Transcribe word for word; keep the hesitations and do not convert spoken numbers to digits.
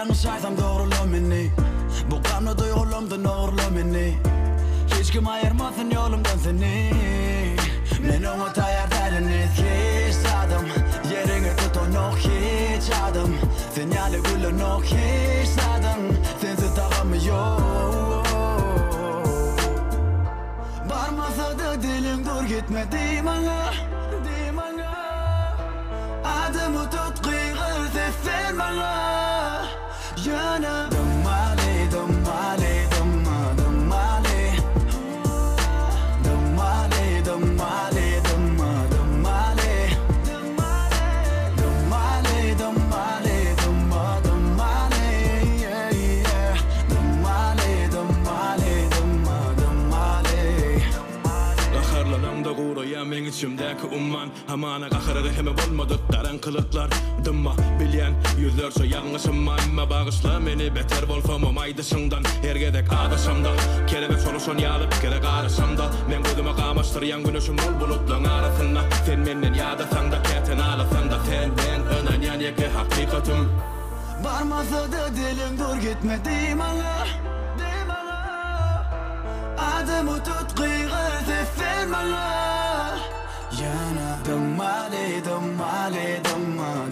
yanlış aysam doğrula meni. Bu kanlı duygulumdan uğurla meni. Hiç kim ayırmasın yolumdan seni. Men umut ayar deriniz hiç adım. Yerini tutun yok hiç adım. Sinyali gülün yok hiç adım. Sensiz tağım yok. Barmasa da dilim dur gitme dey bana, dey bana. Adımı tut kıygır ses ver bana. Yana Dumali, dumali, dumma, dumali. Dumali, dumali, dumma, dumali. Dumali, dumali, dumma, dumali. Yeah, yeah. Dumali, dumali, dumma, dumali. Qaharlanamda quraya men içimdeki umman. Hamana qaharı heme bolmadık qarankılıklar. Dımma bilyen yüzlerce yanlışımma. Emma bağışla meni beter bolsam aydışından. Ergedek ağdaşamda kelebek soluşan yalıp kere qarışamda. Men gözüme qamaştıryan güneşim ol bulutlan arasında. Sen menden yadasan da keten alasan da. Sen ben önen yan yeke hakikatim. Barmasa da dilim dur gitme dey bana, dey bana. Adımı tut kıygır ses ver bana. Yana Dumali, dumali, dumma,